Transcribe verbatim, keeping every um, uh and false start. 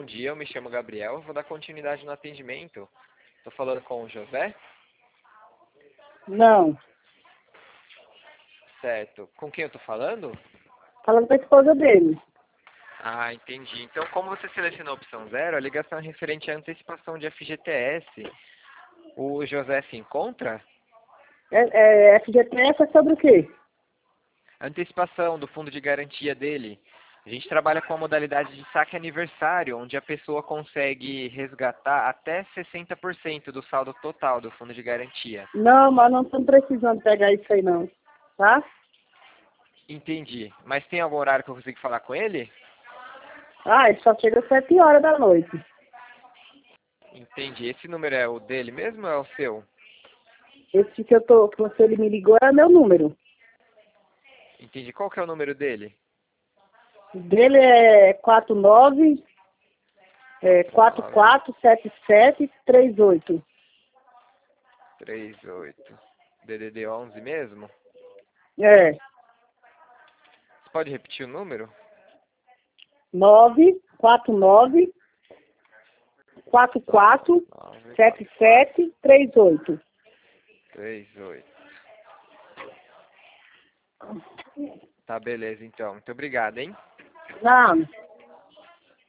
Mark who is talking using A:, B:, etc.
A: bom dia, eu me chamo Gabriel, vou dar continuidade no atendimento. Estou falando com o José?
B: Não.
A: Certo. Com quem eu estou falando?
B: Falando com a esposa dele.
A: Ah, entendi. Então, como você selecionou a opção zero, a ligação é referente à antecipação de F G T S. O José se encontra?
B: É, é, F G T S é sobre o quê?
A: A antecipação do fundo de garantia dele. A gente trabalha com a modalidade de saque aniversário, onde a pessoa consegue resgatar até sessenta por cento do saldo total do fundo de garantia.
B: Não, mas não estamos precisando pegar isso aí não. Tá?
A: Entendi. Mas tem algum horário que eu consigo falar com ele?
B: Ah, ele só chega às sete horas da noite.
A: Entendi. Esse número é o dele mesmo ou é o seu?
B: Esse que eu tô, que você me ligou é meu número.
A: Entendi. Qual que é o número dele?
B: O dele é quatro nove é, quatro quatro sete sete três oito.
A: três oito. D D D onze mesmo?
B: É.
A: Você pode repetir o número?
B: nove quatro nove quatro quatro sete sete três oito.
A: três oito. Tá, beleza então. Muito obrigado, hein?
B: Não.